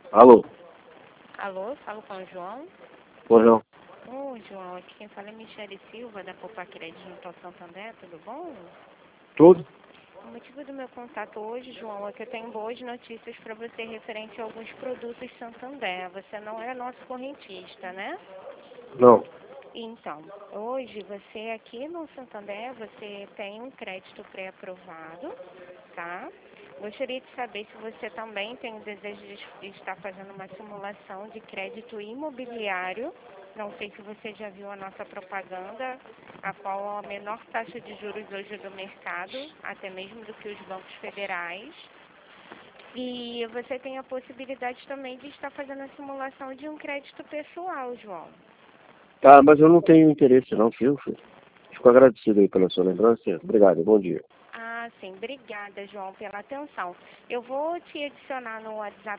Alô? Alô, falo com o João. Pois não? Oi, João, aqui quem fala é Michele Silva, da Copa Crédito no Santander, tudo bom? Tudo? O motivo do meu contato hoje, João, é que eu tenho boas notícias para você referente a alguns produtos Santander. Você não é nosso correntista, né? Não. Então, hoje você aqui no Santander, você tem um crédito pré-aprovado, tá? Gostaria de saber se você também tem o desejo de estar fazendo uma simulação de crédito imobiliário. Não sei se você já viu a nossa propaganda, a qual é a menor taxa de juros hoje do mercado, até mesmo do que os bancos federais. E você tem a possibilidade também de estar fazendo a simulação de um crédito pessoal, João. Tá, mas eu não tenho interesse não, filho. Fico agradecido aí pela sua lembrança. Obrigado, bom dia. Ah, sim. Obrigada, João, pela atenção. Eu vou te adicionar no WhatsApp